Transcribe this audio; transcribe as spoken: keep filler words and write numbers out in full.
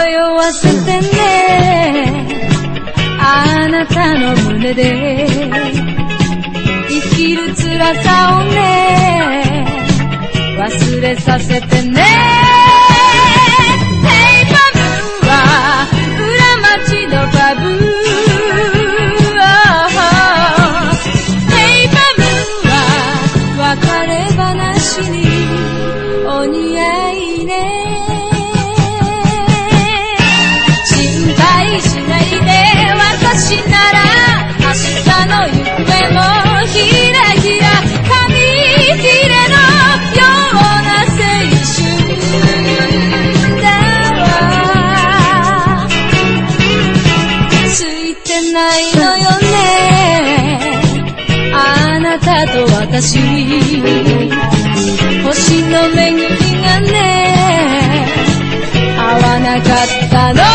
迷わせてね、あなたの胸で生きる辛さをね、忘れさせてね。ヘイパブは裏町のパブ、ヘイパブは別れ話にお似合いね。心配しないで、私なら明日の行方もひらひら紙切れのような青春だわ。ついてないのよね、あなたと私、星の巡りがね合わなかったの。